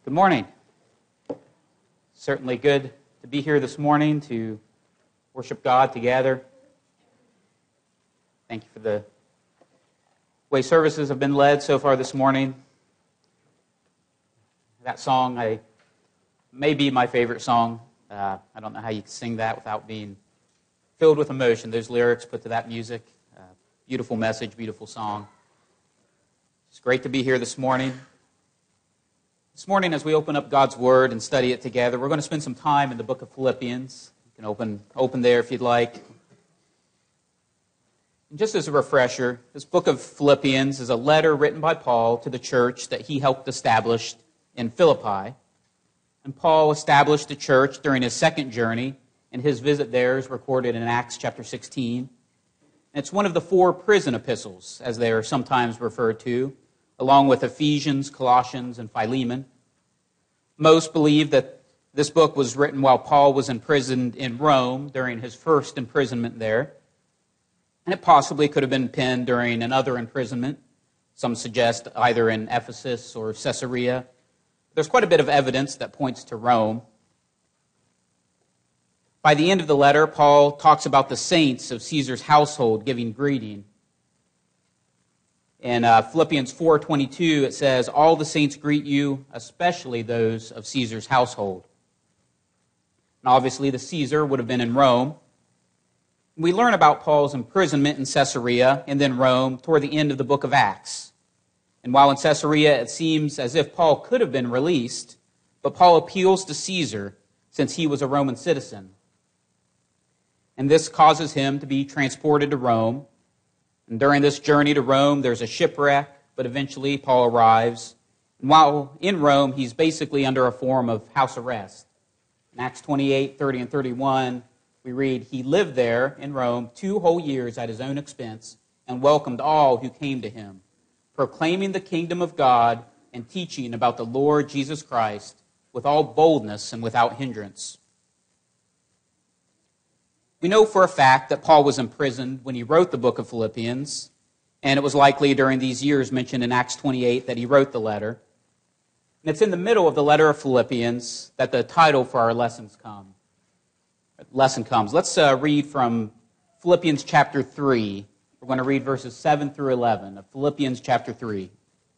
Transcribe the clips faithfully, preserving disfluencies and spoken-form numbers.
Good morning. Certainly good to be here this morning to worship God together. Thank you for the way services have been led so far this morning. That song I, may be my favorite song. Uh, I don't know how you can sing that without being filled with emotion. Those lyrics put to that music. Uh, beautiful message, beautiful song. It's great to be here this morning. This morning, as we open up God's Word and study it together, we're going to spend some time in the book of Philippians. You can open, open there if you'd like. And just as a refresher, this book of Philippians is a letter written by Paul to the church that he helped establish in Philippi. And Paul established the church during his second journey, and his visit there is recorded in Acts chapter sixteen. And it's one of the four prison epistles, as they are sometimes referred to, along with Ephesians, Colossians, and Philemon. Most believe that this book was written while Paul was imprisoned in Rome during his first imprisonment there. And it possibly could have been penned during another imprisonment. Some suggest either in Ephesus or Caesarea. There's quite a bit of evidence that points to Rome. By the end of the letter, Paul talks about the saints of Caesar's household giving greeting. In uh, Philippians four twenty-two, it says, "All the saints greet you, especially those of Caesar's household." And obviously, the Caesar would have been in Rome. We learn about Paul's imprisonment in Caesarea and then Rome toward the end of the book of Acts. And while in Caesarea, it seems as if Paul could have been released, but Paul appeals to Caesar since he was a Roman citizen. And this causes him to be transported to Rome. And during this journey to Rome, there's a shipwreck, but eventually Paul arrives. And while in Rome, he's basically under a form of house arrest. In Acts twenty-eight, thirty, and thirty-one, we read, "He lived there in Rome two whole years at his own expense and welcomed all who came to him, proclaiming the kingdom of God and teaching about the Lord Jesus Christ with all boldness and without hindrance." We know for a fact that Paul was imprisoned when he wrote the book of Philippians, and it was likely during these years mentioned in Acts twenty-eight that he wrote the letter. And it's in the middle of the letter of Philippians that the title for our lessons come. Lesson comes. Let's uh, read from Philippians chapter three. We're going to read verses seven through eleven of Philippians chapter three.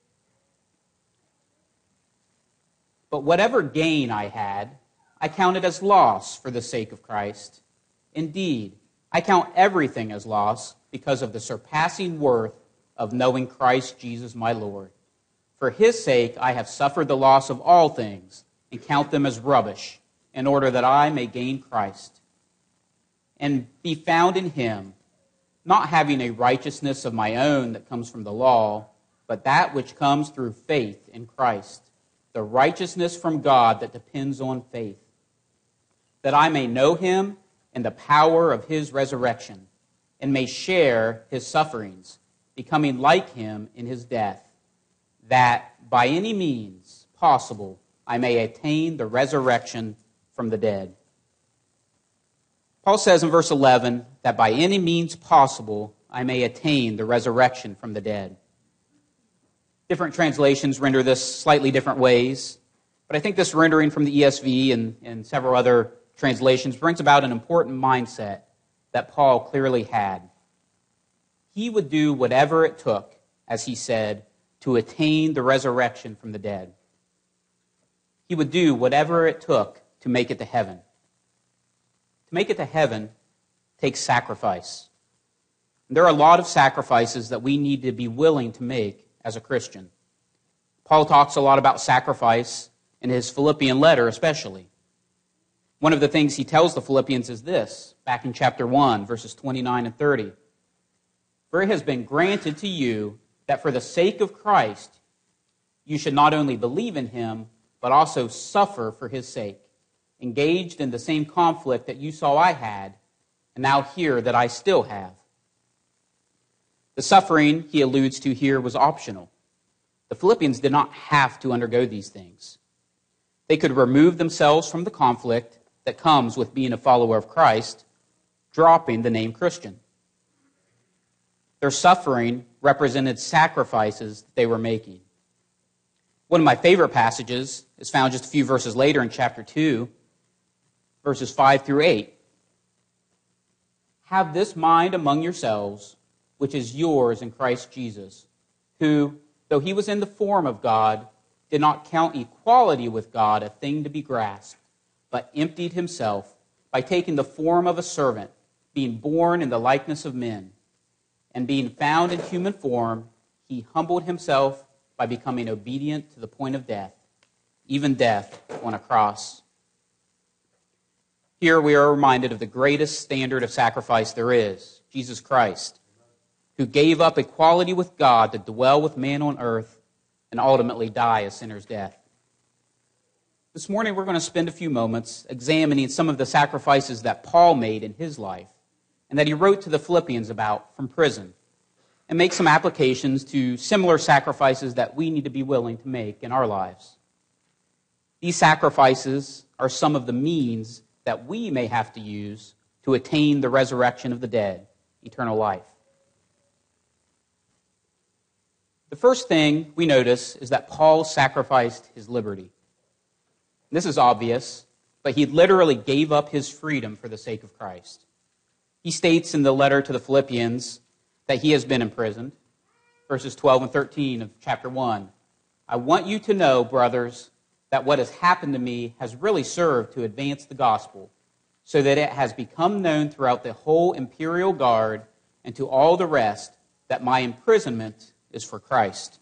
"But whatever gain I had, I counted as loss for the sake of Christ. Indeed, I count everything as loss because of the surpassing worth of knowing Christ Jesus my Lord. For his sake I have suffered the loss of all things and count them as rubbish, in order that I may gain Christ and be found in him, not having a righteousness of my own that comes from the law, but that which comes through faith in Christ, the righteousness from God that depends on faith, that I may know him and the power of his resurrection, and may share his sufferings, becoming like him in his death, that by any means possible I may attain the resurrection from the dead." Paul says in verse eleven that by any means possible I may attain the resurrection from the dead. Different translations render this slightly different ways, but I think this rendering from the E S V and, and several other translations brings about an important mindset that Paul clearly had. He would do whatever it took, as he said, to attain the resurrection from the dead. He would do whatever it took to make it to heaven. To make it to heaven takes sacrifice. And there are a lot of sacrifices that we need to be willing to make as a Christian. Paul talks a lot about sacrifice in his Philippian letter especially. One of the things he tells the Philippians is this, back in chapter one, verses twenty-nine and thirty. "For it has been granted to you that for the sake of Christ, you should not only believe in him, but also suffer for his sake, engaged in the same conflict that you saw I had, and now hear that I still have." The suffering he alludes to here was optional. The Philippians did not have to undergo these things. They could remove themselves from the conflict that comes with being a follower of Christ, dropping the name Christian. Their suffering represented sacrifices that they were making. One of my favorite passages is found just a few verses later in chapter two, verses five through eight. Have this mind among yourselves, which is yours in Christ Jesus, who, though he was in the form of God, did not count equality with God a thing to be grasped, but emptied himself by taking the form of a servant, being born in the likeness of men. And being found in human form, he humbled himself by becoming obedient to the point of death, even death on a cross. Here we are reminded of the greatest standard of sacrifice there is, Jesus Christ, who gave up equality with God to dwell with man on earth and ultimately die a sinner's death. This morning we're going to spend a few moments examining some of the sacrifices that Paul made in his life and that he wrote to the Philippians about from prison, and make some applications to similar sacrifices that we need to be willing to make in our lives. These sacrifices are some of the means that we may have to use to attain the resurrection of the dead, eternal life. The first thing we notice is that Paul sacrificed his liberty. This is obvious, but he literally gave up his freedom for the sake of Christ. He states in the letter to the Philippians that he has been imprisoned. Verses twelve and thirteen of chapter one. I want you to know, brothers, that what has happened to me has really served to advance the gospel, so that it has become known throughout the whole imperial guard and to all the rest that my imprisonment is for Christ.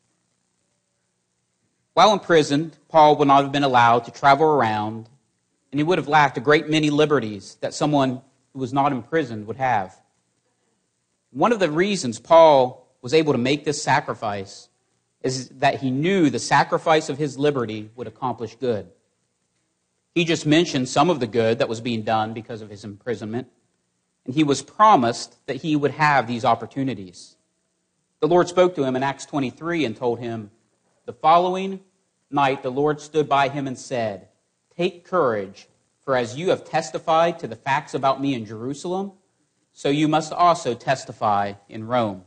While imprisoned, Paul would not have been allowed to travel around, and he would have lacked a great many liberties that someone who was not imprisoned would have. One of the reasons Paul was able to make this sacrifice is that he knew the sacrifice of his liberty would accomplish good. He just mentioned some of the good that was being done because of his imprisonment, and he was promised that he would have these opportunities. The Lord spoke to him in Acts twenty-three and told him, the following night the Lord stood by him and said, take courage, for as you have testified to the facts about me in Jerusalem, so you must also testify in Rome.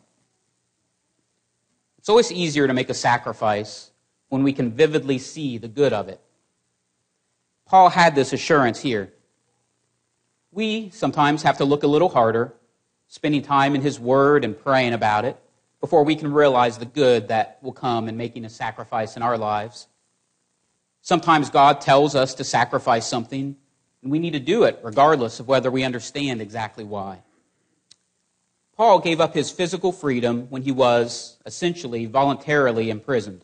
It's always easier to make a sacrifice when we can vividly see the good of it. Paul had this assurance here. We sometimes have to look a little harder, spending time in his word and praying about it, before we can realize the good that will come in making a sacrifice in our lives. Sometimes God tells us to sacrifice something, and we need to do it regardless of whether we understand exactly why. Paul gave up his physical freedom when he was, essentially, voluntarily imprisoned.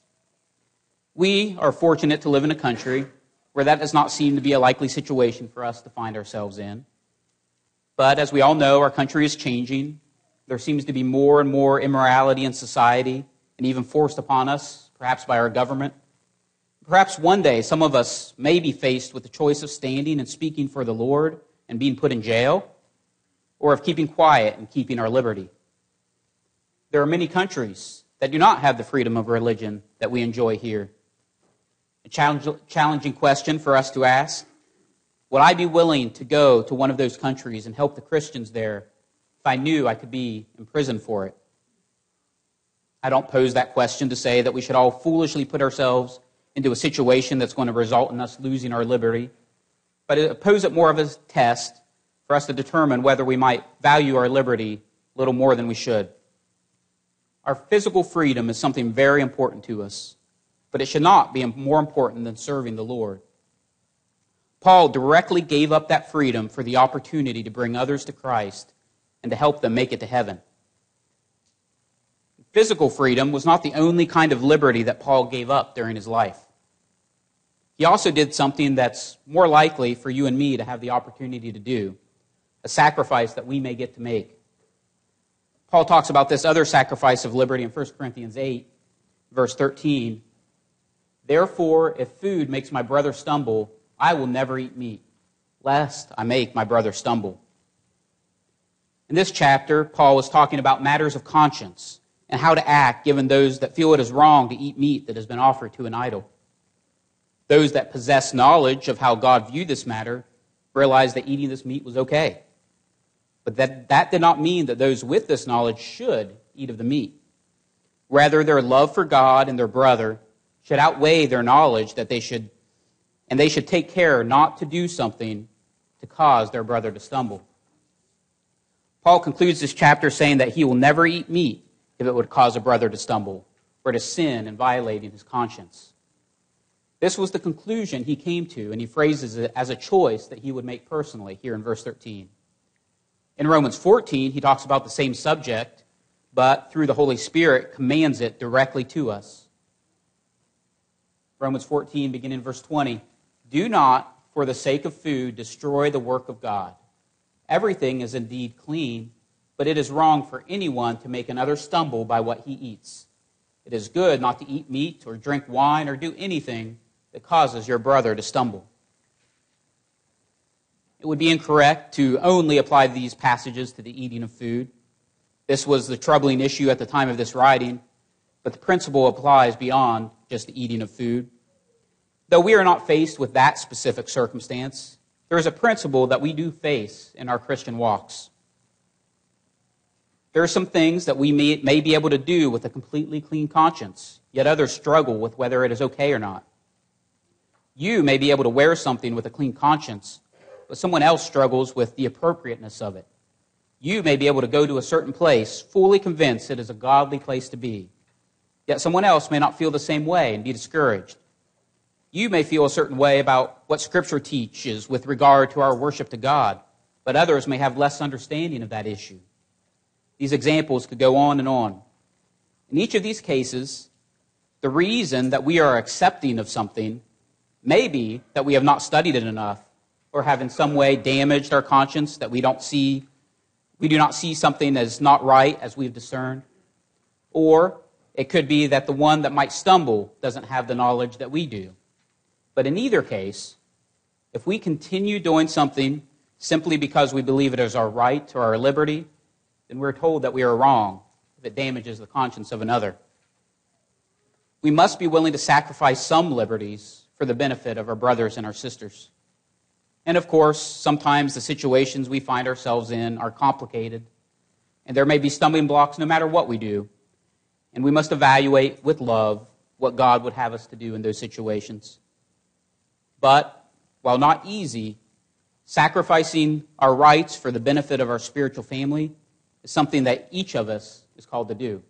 We are fortunate to live in a country where that does not seem to be a likely situation for us to find ourselves in. But as we all know, our country is changing. There seems to be more and more immorality in society, and even forced upon us, perhaps by our government. Perhaps one day some of us may be faced with the choice of standing and speaking for the Lord and being put in jail, or of keeping quiet and keeping our liberty. There are many countries that do not have the freedom of religion that we enjoy here. A challenging question for us to ask: would I be willing to go to one of those countries and help the Christians there if I knew I could be imprisoned for it? I don't pose that question to say that we should all foolishly put ourselves into a situation that's going to result in us losing our liberty, but I pose it more of a test for us to determine whether we might value our liberty a little more than we should. Our physical freedom is something very important to us, but it should not be more important than serving the Lord. Paul directly gave up that freedom for the opportunity to bring others to Christ and to help them make it to heaven. Physical freedom was not the only kind of liberty that Paul gave up during his life. He also did something that's more likely for you and me to have the opportunity to do, a sacrifice that we may get to make. Paul talks about this other sacrifice of liberty in First Corinthians eight, verse thirteen. Therefore, if food makes my brother stumble, I will never eat meat, lest I make my brother stumble. In this chapter, Paul was talking about matters of conscience and how to act given those that feel it is wrong to eat meat that has been offered to an idol. Those that possess knowledge of how God viewed this matter realized that eating this meat was okay. But that, that did not mean that those with this knowledge should eat of the meat. Rather, their love for God and their brother should outweigh their knowledge that they should, and they should take care not to do something to cause their brother to stumble. Paul concludes this chapter saying that he will never eat meat if it would cause a brother to stumble or to sin in violating his conscience. This was the conclusion he came to, and he phrases it as a choice that he would make personally here in verse thirteen. In Romans fourteen, he talks about the same subject, but through the Holy Spirit commands it directly to us. Romans fourteen, beginning in verse twenty, "Do not, for the sake of food, destroy the work of God. Everything is indeed clean, but it is wrong for anyone to make another stumble by what he eats. It is good not to eat meat or drink wine or do anything that causes your brother to stumble." It would be incorrect to only apply these passages to the eating of food. This was the troubling issue at the time of this writing, but the principle applies beyond just the eating of food. Though we are not faced with that specific circumstance, there is a principle that we do face in our Christian walks. There are some things that we may, may be able to do with a completely clean conscience, yet others struggle with whether it is okay or not. You may be able to wear something with a clean conscience, but someone else struggles with the appropriateness of it. You may be able to go to a certain place fully convinced it is a godly place to be, yet someone else may not feel the same way and be discouraged. You may feel a certain way about what Scripture teaches with regard to our worship to God, but others may have less understanding of that issue. These examples could go on and on. In each of these cases, the reason that we are accepting of something may be that we have not studied it enough or have in some way damaged our conscience, that we don't see, we do not see something as not right as we've discerned. Or it could be that the one that might stumble doesn't have the knowledge that we do. But in either case, if we continue doing something simply because we believe it is our right or our liberty, then we're told that we are wrong if it damages the conscience of another. We must be willing to sacrifice some liberties for the benefit of our brothers and our sisters. And of course, sometimes the situations we find ourselves in are complicated, and there may be stumbling blocks no matter what we do. And we must evaluate with love what God would have us to do in those situations. But, while not easy, sacrificing our rights for the benefit of our spiritual family is something that each of us is called to do.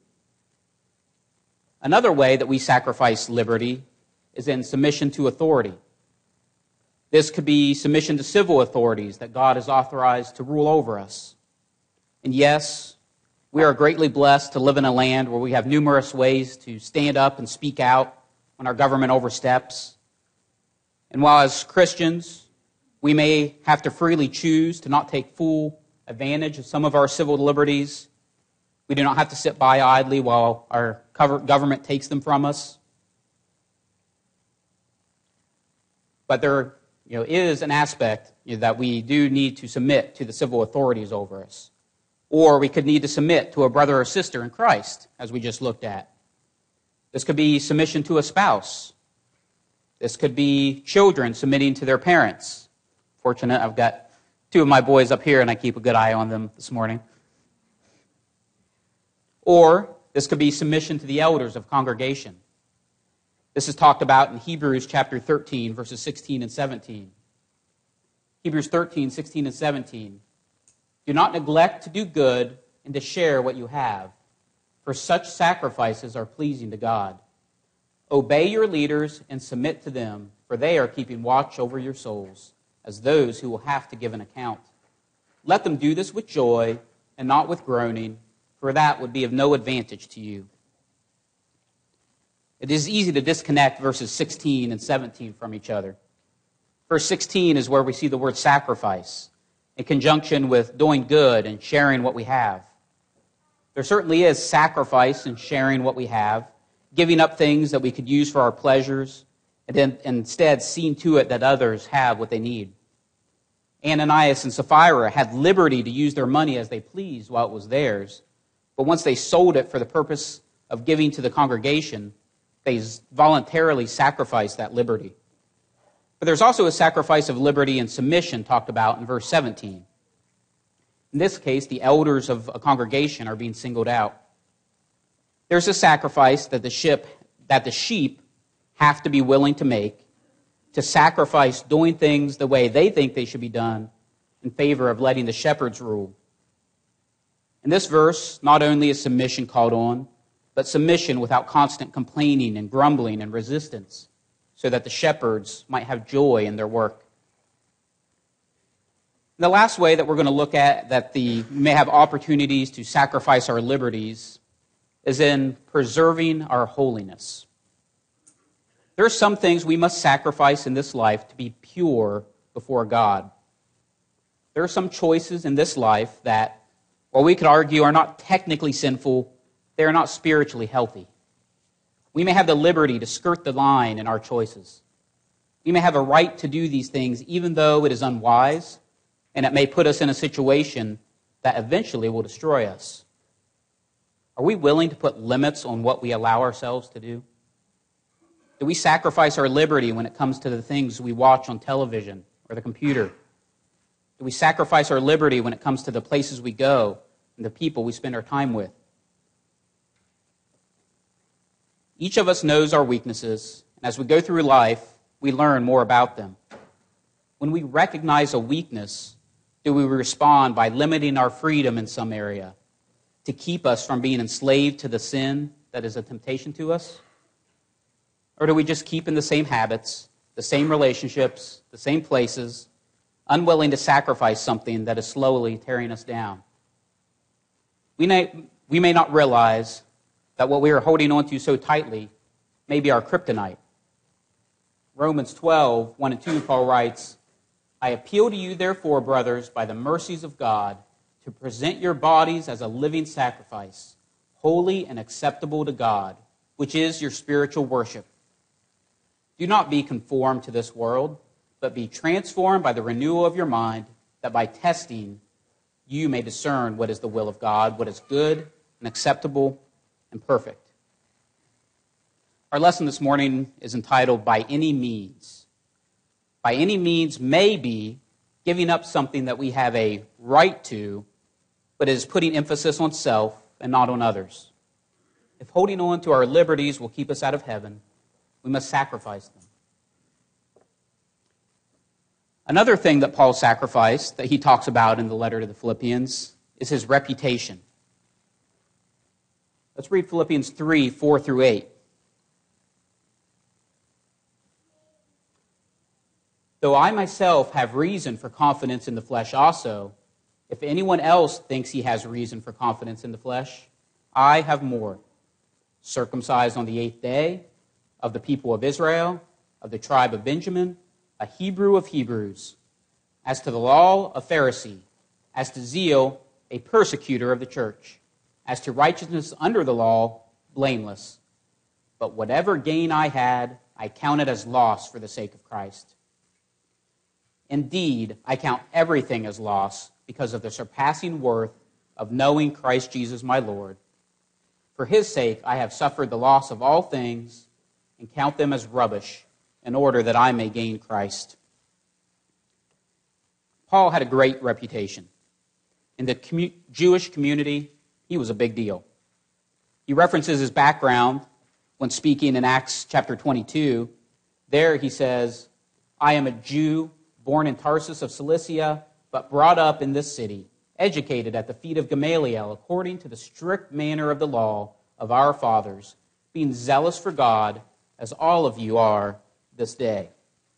Another way that we sacrifice liberty is in submission to authority. This could be submission to civil authorities that God has authorized to rule over us. And yes, we are greatly blessed to live in a land where we have numerous ways to stand up and speak out when our government oversteps. And while as Christians, we may have to freely choose to not take full advantage of some of our civil liberties, we do not have to sit by idly while our government takes them from us. But there you know, is an aspect you know, that we do need to submit to the civil authorities over us. Or we could need to submit to a brother or sister in Christ, as we just looked at. This could be submission to a spouse. This could be children submitting to their parents. Fortunate, I've got two of my boys up here, and I keep a good eye on them this morning. Or this could be submission to the elders of congregation. This is talked about in Hebrews chapter thirteen, verses sixteen and seventeen. Hebrews thirteen, sixteen and seventeen. Do not neglect to do good and to share what you have, for such sacrifices are pleasing to God. Obey your leaders and submit to them, for they are keeping watch over your souls, as those who will have to give an account. Let them do this with joy and not with groaning, for that would be of no advantage to you. It is easy to disconnect verses sixteen and seventeen from each other. Verse sixteen is where we see the word sacrifice, in conjunction with doing good and sharing what we have. There certainly is sacrifice in sharing what we have, giving up things that we could use for our pleasures, and then instead seeing to it that others have what they need. Ananias and Sapphira had liberty to use their money as they pleased while it was theirs, but once they sold it for the purpose of giving to the congregation, they voluntarily sacrificed that liberty. But there's also a sacrifice of liberty and submission talked about in verse seventeen. In this case, the elders of a congregation are being singled out. There's a sacrifice that the sheep, that the sheep have to be willing to make, to sacrifice doing things the way they think they should be done in favor of letting the shepherds rule. In this verse, not only is submission called on, but submission without constant complaining and grumbling and resistance, so that the shepherds might have joy in their work. And the last way that we're going to look at that the we may have opportunities to sacrifice our liberties is in preserving our holiness. There are some things we must sacrifice in this life to be pure before God. There are some choices in this life that, while we could argue are not technically sinful, they are not spiritually healthy. We may have the liberty to skirt the line in our choices. We may have a right to do these things even though it is unwise, and it may put us in a situation that eventually will destroy us. Are we willing to put limits on what we allow ourselves to do? Do we sacrifice our liberty when it comes to the things we watch on television or the computer? Do we sacrifice our liberty when it comes to the places we go and the people we spend our time with? Each of us knows our weaknesses, and as we go through life, we learn more about them. When we recognize a weakness, do we respond by limiting our freedom in some area to keep us from being enslaved to the sin that is a temptation to us? Or do we just keep in the same habits, the same relationships, the same places, unwilling to sacrifice something that is slowly tearing us down? We may, we may not realize that what we are holding on to so tightly may be our kryptonite. Romans twelve, one and two, Paul writes, I appeal to you, therefore, brothers, by the mercies of God, to present your bodies as a living sacrifice, holy and acceptable to God, which is your spiritual worship. Do not be conformed to this world, but be transformed by the renewal of your mind, that by testing you may discern what is the will of God, what is good and acceptable and perfect. Our lesson this morning is entitled, By Any Means. By any means may be giving up something that we have a right to, but is putting emphasis on self and not on others. If holding on to our liberties will keep us out of heaven, we must sacrifice them. Another thing that Paul sacrificed, that he talks about in the letter to the Philippians, is his reputation. Let's read Philippians three, four through eight. Though I myself have reason for confidence in the flesh also, if anyone else thinks he has reason for confidence in the flesh, I have more. Circumcised on the eighth day, of the people of Israel, of the tribe of Benjamin, a Hebrew of Hebrews, as to the law, a Pharisee, as to zeal, a persecutor of the church, as to righteousness under the law, blameless. But whatever gain I had, I counted as loss for the sake of Christ. Indeed, I count everything as loss because of the surpassing worth of knowing Christ Jesus my Lord. For his sake I have suffered the loss of all things and count them as rubbish in order that I may gain Christ. Paul had a great reputation. In the commu- Jewish community, he was a big deal. He references his background when speaking in Acts chapter twenty-two. There he says, I am a Jew, born in Tarsus of Cilicia, but brought up in this city, educated at the feet of Gamaliel, according to the strict manner of the law of our fathers, being zealous for God, as all of you are this day.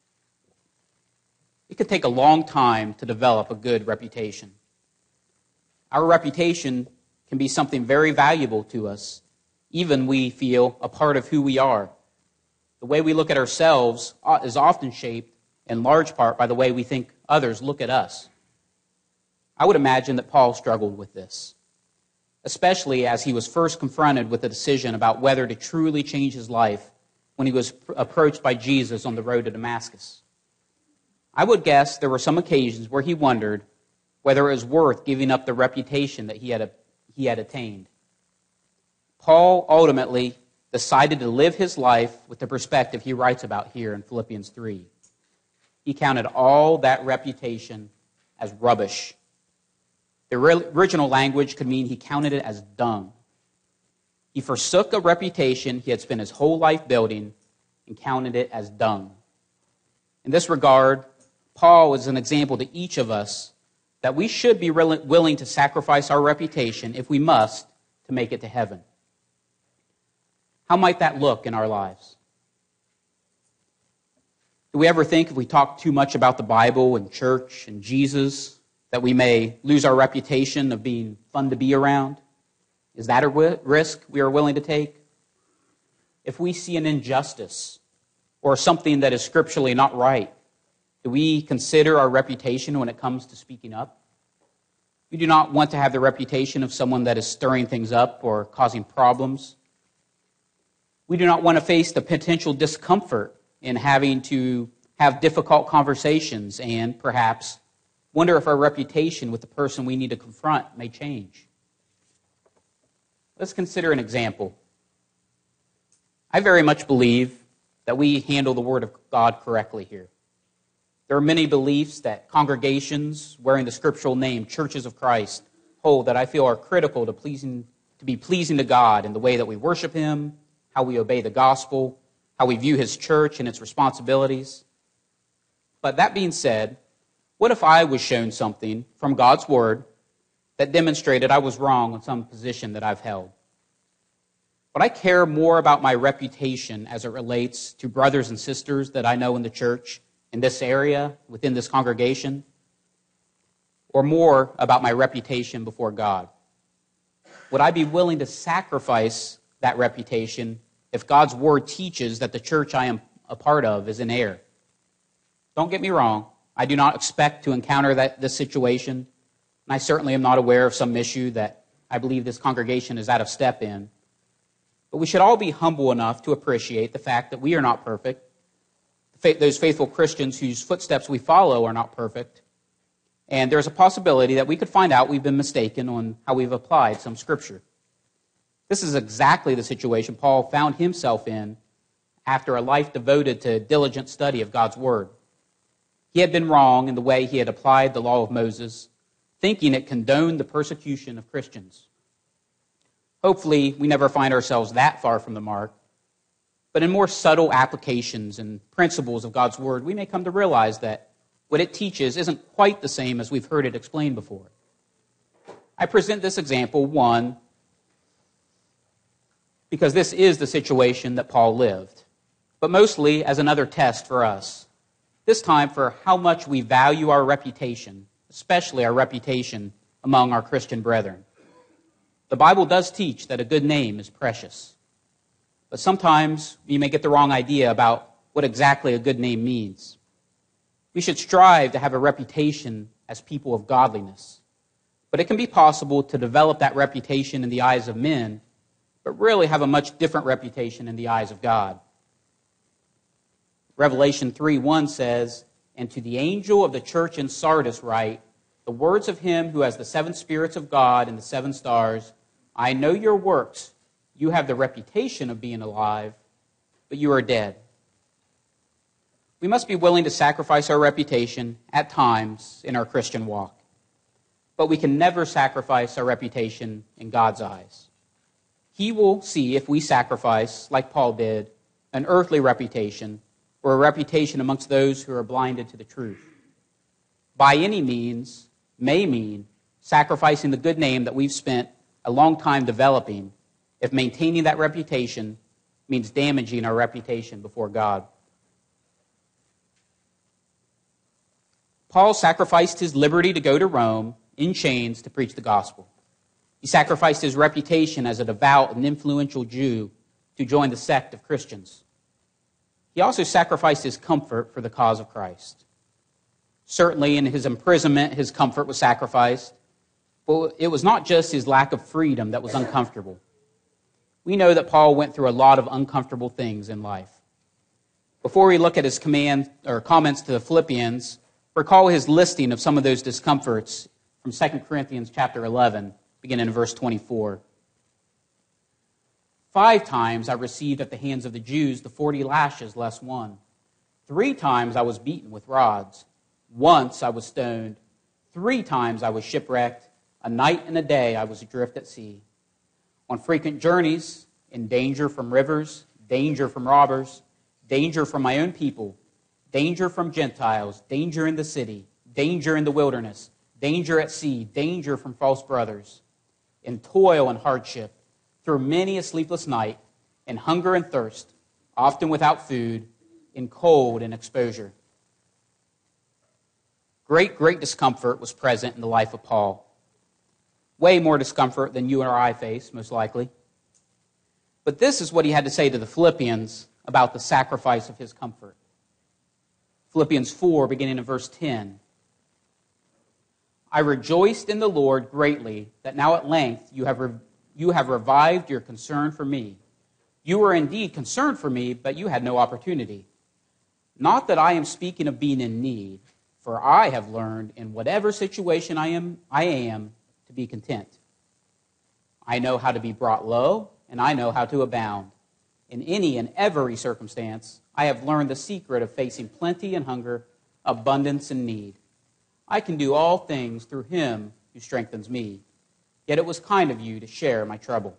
It could take a long time to develop a good reputation. Our reputation can be something very valuable to us, even we feel a part of who we are. The way we look at ourselves is often shaped in large part by the way we think others look at us. I would imagine that Paul struggled with this, especially as he was first confronted with the decision about whether to truly change his life when he was approached by Jesus on the road to Damascus. I would guess there were some occasions where he wondered whether it was worth giving up the reputation that he had, he had attained. Paul ultimately decided to live his life with the perspective he writes about here in Philippians three. He counted all that reputation as rubbish. The original language could mean he counted it as dung. He forsook a reputation he had spent his whole life building and counted it as dung. In this regard, Paul is an example to each of us that we should be willing to sacrifice our reputation, if we must, to make it to heaven. How might that look in our lives? Do we ever think if we talk too much about the Bible and church and Jesus that we may lose our reputation of being fun to be around? Is that a risk we are willing to take? If we see an injustice or something that is scripturally not right, do we consider our reputation when it comes to speaking up? We do not want to have the reputation of someone that is stirring things up or causing problems. We do not want to face the potential discomfort in having to have difficult conversations and perhaps wonder if our reputation with the person we need to confront may change. Let's consider an example. I very much believe that we handle the Word of God correctly here. There are many beliefs that congregations wearing the scriptural name Churches of Christ hold that I feel are critical to pleasing to be pleasing to God in the way that we worship Him, how we obey the gospel, how we view His church and its responsibilities. But that being said, what if I was shown something from God's Word that demonstrated I was wrong on some position that I've held? Would I care more about my reputation as it relates to brothers and sisters that I know in the church, in this area, within this congregation, or more about my reputation before God? Would I be willing to sacrifice that reputation if God's Word teaches that the church I am a part of is in error? Don't get me wrong. I do not expect to encounter that this situation, and I certainly am not aware of some issue that I believe this congregation is out of step in. But we should all be humble enough to appreciate the fact that we are not perfect. Those faithful Christians whose footsteps we follow are not perfect. And there's a possibility that we could find out we've been mistaken on how we've applied some scripture. This is exactly the situation Paul found himself in after a life devoted to diligent study of God's Word. He had been wrong in the way he had applied the law of Moses, thinking it condoned the persecution of Christians. Hopefully, we never find ourselves that far from the mark. But in more subtle applications and principles of God's Word, we may come to realize that what it teaches isn't quite the same as we've heard it explained before. I present this example, one, because this is the situation that Paul lived, but mostly as another test for us, this time for how much we value our reputation, especially our reputation among our Christian brethren. The Bible does teach that a good name is precious. But sometimes you may get the wrong idea about what exactly a good name means. We should strive to have a reputation as people of godliness. But it can be possible to develop that reputation in the eyes of men, but really have a much different reputation in the eyes of God. Revelation three one says, "And to the angel of the church in Sardis write, the words of him who has the seven spirits of God and the seven stars, I know your works. You have the reputation of being alive, but you are dead." We must be willing to sacrifice our reputation at times in our Christian walk. But we can never sacrifice our reputation in God's eyes. He will see if we sacrifice, like Paul did, an earthly reputation or a reputation amongst those who are blinded to the truth. By any means may mean sacrificing the good name that we've spent a long time developing if maintaining that reputation means damaging our reputation before God. Paul sacrificed his liberty to go to Rome in chains to preach the gospel. He sacrificed his reputation as a devout and influential Jew to join the sect of Christians. He also sacrificed his comfort for the cause of Christ. Certainly in his imprisonment, his comfort was sacrificed. But it was not just his lack of freedom that was uncomfortable. We know that Paul went through a lot of uncomfortable things in life. Before we look at his command or comments to the Philippians, recall his listing of some of those discomforts from Second Corinthians chapter eleven, beginning in verse twenty-four. Five times I received at the hands of the Jews the forty lashes less one. Three times I was beaten with rods. Once I was stoned. Three times I was shipwrecked. A night and a day I was adrift at sea. On frequent journeys, in danger from rivers, danger from robbers, danger from my own people, danger from Gentiles, danger in the city, danger in the wilderness, danger at sea, danger from false brothers, in toil and hardship, through many a sleepless night, in hunger and thirst, often without food, in cold and exposure. Great, great discomfort was present in the life of Paul. Way more discomfort than you or I face, most likely. But this is what he had to say to the Philippians about the sacrifice of his comfort. Philippians four, beginning in verse ten. I rejoiced in the Lord greatly that now at length you have, re- you have revived your concern for me. You were indeed concerned for me, but you had no opportunity. Not that I am speaking of being in need, for I have learned in whatever situation I am, I am to be content. I know how to be brought low, and I know how to abound. In any and every circumstance, I have learned the secret of facing plenty and hunger, abundance and need. I can do all things through him who strengthens me. Yet it was kind of you to share my trouble.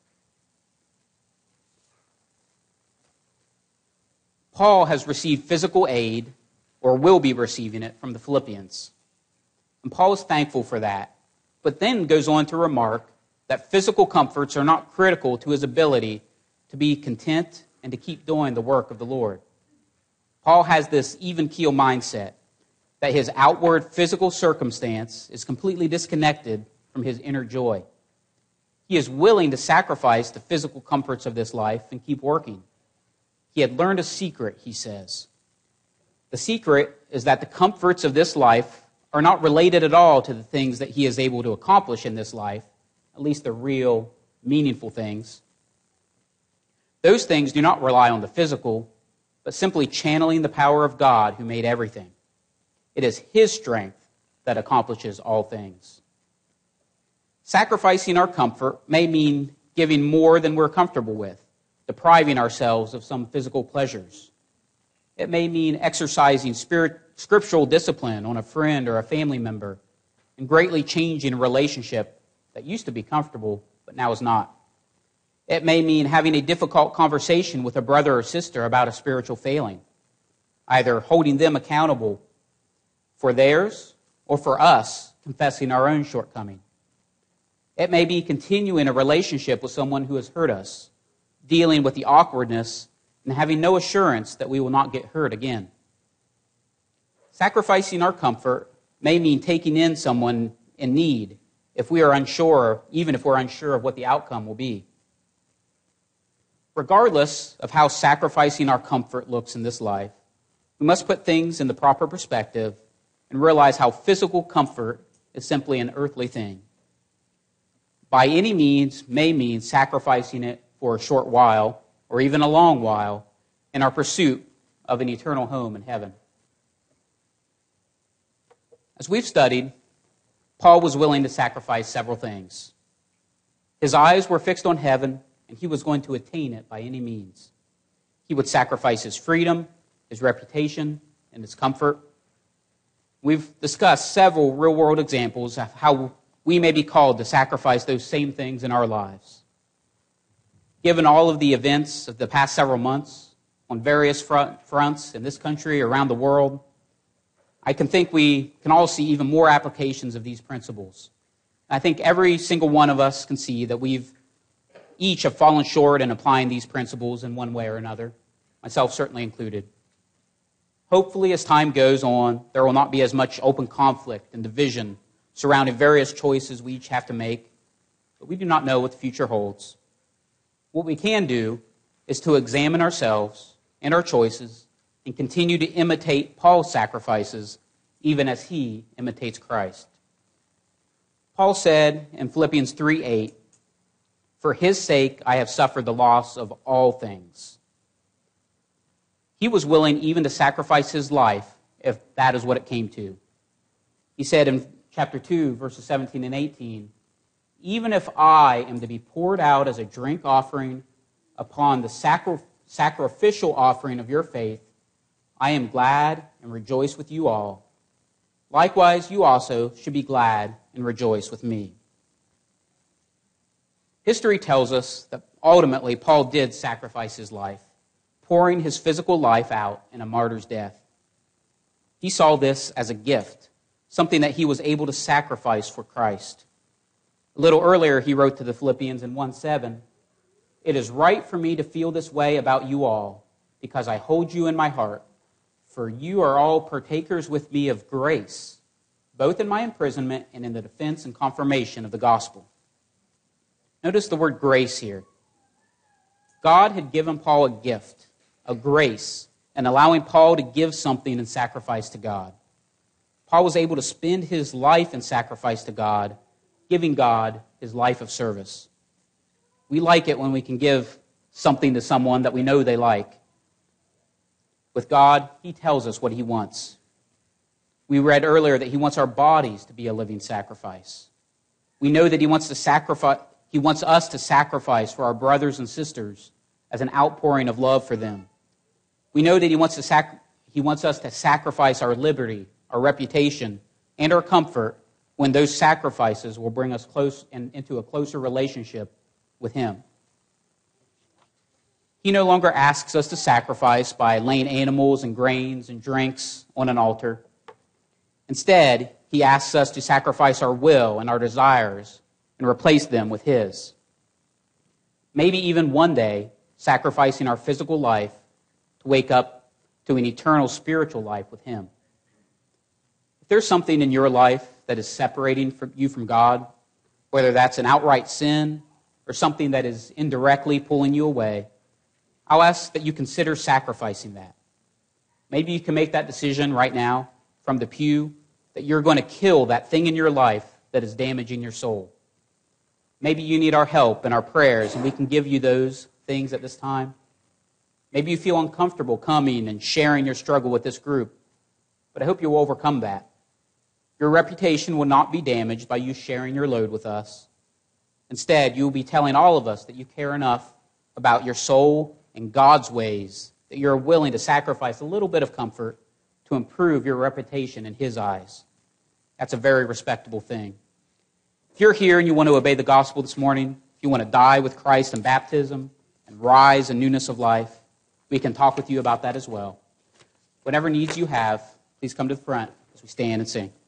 Paul has received physical aid, or will be receiving it, from the Philippians. And Paul is thankful for that, but then goes on to remark that physical comforts are not critical to his ability to be content and to keep doing the work of the Lord. Paul has this even-keel mindset that his outward physical circumstance is completely disconnected from his inner joy. He is willing to sacrifice the physical comforts of this life and keep working. He had learned a secret, he says. The secret is that the comforts of this life are not related at all to the things that he is able to accomplish in this life, at least the real, meaningful things. Those things do not rely on the physical, but simply channeling the power of God who made everything. It is his strength that accomplishes all things. Sacrificing our comfort may mean giving more than we're comfortable with, depriving ourselves of some physical pleasures. It may mean exercising spirit, scriptural discipline on a friend or a family member and greatly changing a relationship that used to be comfortable but now is not. It may mean having a difficult conversation with a brother or sister about a spiritual failing, either holding them accountable for theirs or for us confessing our own shortcoming. It may be continuing a relationship with someone who has hurt us, dealing with the awkwardness and having no assurance that we will not get hurt again. Sacrificing our comfort may mean taking in someone in need if we are unsure, even if we're unsure of what the outcome will be. Regardless of how sacrificing our comfort looks in this life, we must put things in the proper perspective and realize how physical comfort is simply an earthly thing. By any means may mean sacrificing it for a short while or even a long while in our pursuit of an eternal home in heaven. As we've studied, Paul was willing to sacrifice several things. His eyes were fixed on heaven, and he was going to attain it by any means. He would sacrifice his freedom, his reputation, and his comfort. We've discussed several real-world examples of how we may be called to sacrifice those same things in our lives. Given all of the events of the past several months on various front, fronts in this country, around the world, I can think we can all see even more applications of these principles. I think every single one of us can see that we've each have fallen short in applying these principles in one way or another, myself certainly included. Hopefully, as time goes on, there will not be as much open conflict and division surrounding various choices we each have to make, but we do not know what the future holds. What we can do is to examine ourselves and our choices and continue to imitate Paul's sacrifices, even as he imitates Christ. Paul said in Philippians three eight, "For his sake I have suffered the loss of all things." He was willing even to sacrifice his life if that is what it came to. He said in chapter two, verses seventeen and eighteen, "Even if I am to be poured out as a drink offering upon the sacri- sacrificial offering of your faith, I am glad and rejoice with you all. Likewise, you also should be glad and rejoice with me." History tells us that ultimately Paul did sacrifice his life, pouring his physical life out in a martyr's death. He saw this as a gift, something that he was able to sacrifice for Christ. A little earlier, he wrote to the Philippians in one seven, "It is right for me to feel this way about you all, because I hold you in my heart, for you are all partakers with me of grace, both in my imprisonment and in the defense and confirmation of the gospel." Notice the word grace here. God had given Paul a gift, a grace, and allowing Paul to give something in sacrifice to God. Paul was able to spend his life in sacrifice to God, giving God his life of service. We like it when we can give something to someone that we know they like. With God, he tells us what he wants. We read earlier that he wants our bodies to be a living sacrifice. We know that he wants to sacrifice, he wants us to sacrifice for our brothers and sisters as an outpouring of love for them. We know that he wants to sac- he wants us to sacrifice our liberty, our reputation, and our comfort when those sacrifices will bring us close and into a closer relationship with him. He no longer asks us to sacrifice by laying animals and grains and drinks on an altar. Instead, he asks us to sacrifice our will and our desires and replace them with his. Maybe even one day, sacrificing our physical life to wake up to an eternal spiritual life with him. If there's something in your life that is separating you from God, whether that's an outright sin or something that is indirectly pulling you away, I'll ask that you consider sacrificing that. Maybe you can make that decision right now from the pew that you're going to kill that thing in your life that is damaging your soul. Maybe you need our help and our prayers, and we can give you those things at this time. Maybe you feel uncomfortable coming and sharing your struggle with this group, but I hope you'll overcome that. Your reputation will not be damaged by you sharing your load with us. Instead, you will be telling all of us that you care enough about your soul and God's ways that you're willing to sacrifice a little bit of comfort to improve your reputation in his eyes. That's a very respectable thing. If you're here and you want to obey the gospel this morning, if you want to die with Christ in baptism and rise in newness of life, we can talk with you about that as well. Whatever needs you have, please come to the front as we stand and sing.